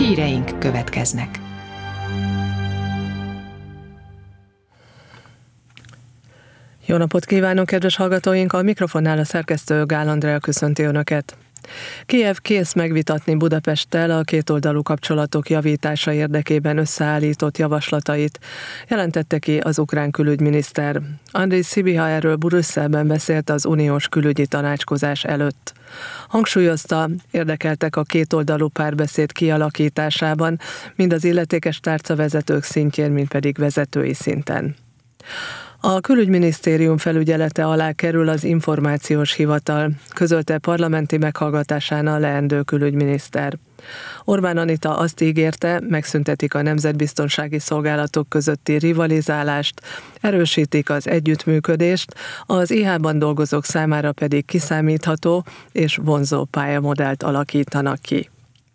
Híreink következnek. Jó napot kívánunk, kedves hallgatóink! A mikrofonnál a szerkesztő Gál Andrea köszönti Önöket. Kijev kész megvitatni Budapesttel a kétoldalú kapcsolatok javítása érdekében összeállított javaslatait, jelentette ki az ukrán külügyminiszter. Andrej Szibiha erről Brüsszelben beszélt az uniós külügyi tanácskozás előtt. Hangsúlyozta, érdekeltek a kétoldalú párbeszéd kialakításában, mind az illetékes tárcavezetők szintjén, mind pedig vezetői szinten. A külügyminisztérium felügyelete alá kerül az információs hivatal, közölte parlamenti meghallgatásán a leendő külügyminiszter. Orbán Anita azt ígérte, megszüntetik a nemzetbiztonsági szolgálatok közötti rivalizálást, erősítik az együttműködést, az IH-ban dolgozók számára pedig kiszámítható és vonzó pályamodellt alakítanak ki.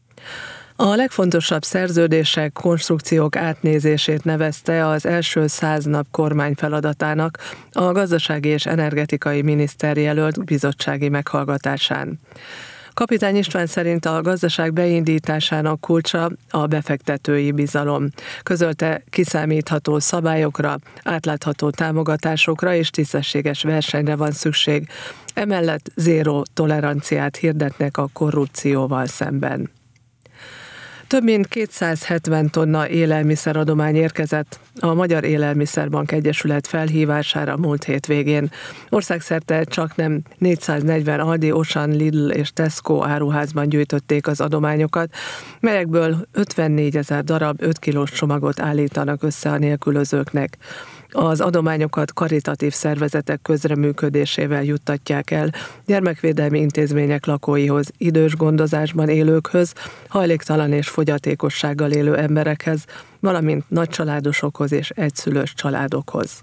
A legfontosabb szerződések, konstrukciók átnézését nevezte az első 100 nap kormány feladatának a gazdasági és energetikai miniszter jelölt bizottsági meghallgatásán. Kapitány István szerint a gazdaság beindításának kulcsa a befektetői bizalom. Közölte, kiszámítható szabályokra, átlátható támogatásokra és tisztességes versenyre van szükség. Emellett zéró toleranciát hirdetnek a korrupcióval szemben. Több mint 270 tonna élelmiszeradomány érkezett a Magyar Élelmiszerbank Egyesület felhívására múlt hétvégén. Országszerte csaknem 440 Aldi, Auchan, Lidl és Tesco áruházban gyűjtötték az adományokat, melyekből 54 000 darab 5 kilós csomagot állítanak össze a nélkülözőknek. Az adományokat karitatív szervezetek közreműködésével juttatják el gyermekvédelmi intézmények lakóihoz, idős gondozásban élőkhöz, hajléktalan és fogyatékossággal élő emberekhez, valamint nagycsaládosokhoz és egyszülős családokhoz.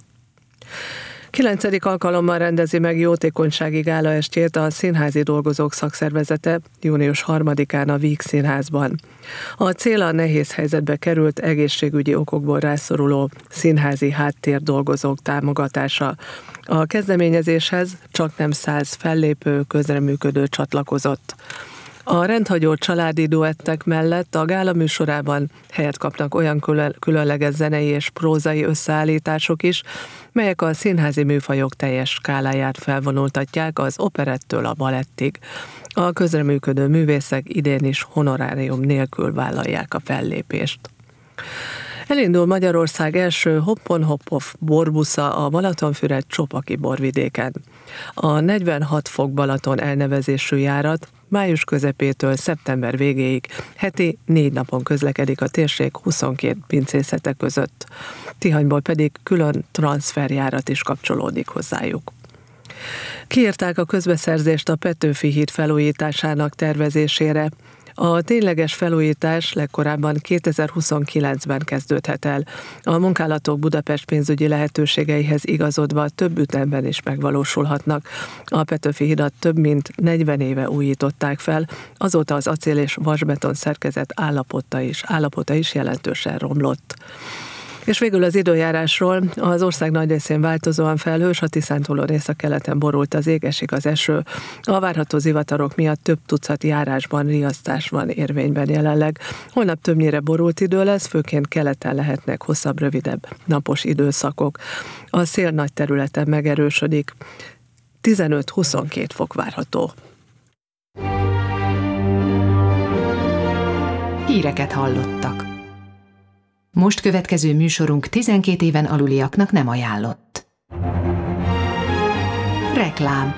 9. alkalommal rendezi meg jótékonysági gálaestjét a Színházi Dolgozók Szakszervezete június 3-án a Víg Színházban. A cél a nehéz helyzetbe került, egészségügyi okokból rászoruló színházi háttérdolgozók támogatása. A kezdeményezéshez csaknem 100 fellépő, közreműködő csatlakozott. A rendhagyó családi duettek mellett a gála műsorában helyet kapnak olyan különleges zenei és prózai összeállítások is, melyek a színházi műfajok teljes skáláját felvonultatják az operettől a balettig. A közreműködő művészek idén is honorárium nélkül vállalják a fellépést. Elindul Magyarország első Hoppon-Hop-Off borbusza a Balatonfüred-Csopaki borvidéken. A 46 fok Balaton elnevezésű járat május közepétől szeptember végéig heti 4 napon közlekedik a térség 22 pincészete között. Tihanyból pedig külön transferjárat is kapcsolódik hozzájuk. Kiírták a közbeszerzést a Petőfi híd felújításának tervezésére. A tényleges felújítás legkorábban 2029-ben kezdődhet el. A munkálatok Budapest pénzügyi lehetőségeihez igazodva több ütemben is megvalósulhatnak. A Petőfi hidat több mint 40 éve újították fel, azóta az acél és vasbeton szerkezet állapota is jelentősen romlott. És végül az időjárásról. Az ország nagy részén változóan felhős, a Tiszántúlon északkeleten borult az ég, esik az eső. A várható zivatarok miatt több tucat járásban riasztás van érvényben jelenleg. Holnap többnyire borult idő lesz, főként keleten lehetnek hosszabb, rövidebb napos időszakok. A szél nagy területen megerősödik. 15-22 fok várható. Híreket hallottak. Most következő műsorunk 12 éven aluliaknak nem ajánlott. Reklám.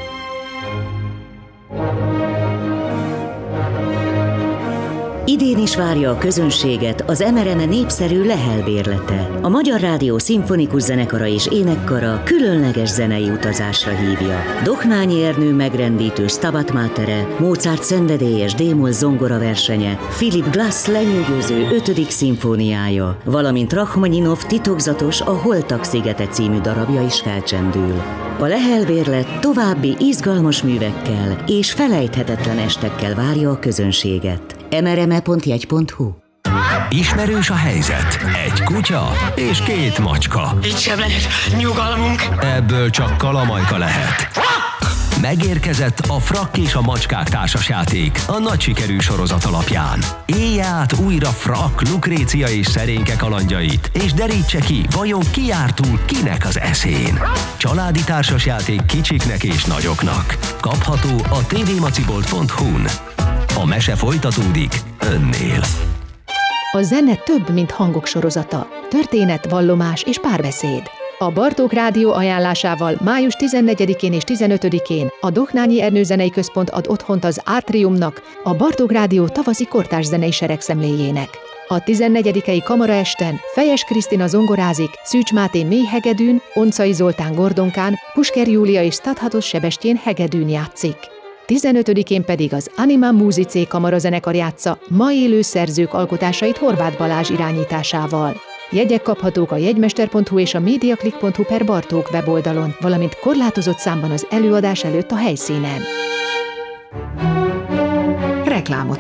Idén is várja a közönséget az MRM népszerű Lehel bérlete. A Magyar Rádió Szimfonikus Zenekara és Énekkara különleges zenei utazásra hívja. Dohnányi Ernő megrendítő Stabat Matere, Mozart szenvedélyes D-moll zongora versenye, Philip Glass lenyűgöző 5. szimfóniája, valamint Rachmaninov titokzatos A Holtak szigete című darabja is felcsendül. A Lehel bérlet további izgalmas művekkel és felejthetetlen estekkel várja a közönséget. mrme.jegy.hu. Ismerős a helyzet. Egy kutya és 2 macska. Itt sem lehet nyugalmunk. Ebből csak kalamajka lehet. Megérkezett a Frakk és a macskák társasjáték a nagy sikerű sorozat alapján. Élje át újra Frakk, Lukrécia és szerénke kalandjait, és derítse ki, vajon ki jár túl kinek az eszén. Családi társasjáték kicsiknek és nagyoknak. Kapható a tvmacibolt.hu-n. A mese folytatódik önnél. A zene több, mint hangok sorozata. Történet, vallomás és párbeszéd. A Bartók Rádió ajánlásával május 14-én és 15-én a Dohnányi Ernő Zenei Központ ad otthont az Átriumnak, a Bartók Rádió tavaszi kortárs zenei seregszemléjének. A 14. kamaraesten Fejes Krisztina zongorázik, Szűcs Máté mélyhegedűn, Oncai Zoltán gordonkán, Pusker Júlia és Stadhatos Sebestyén hegedűn játszik. 15-én pedig az Anima Musicae kamarazenekar játsza ma élő szerzők alkotásait Horváth Balázs irányításával. Jegyek kaphatók a jegymester.hu és a mediaclick.hu/Bartók weboldalon, valamint korlátozott számban az előadás előtt a helyszínen. Reklámot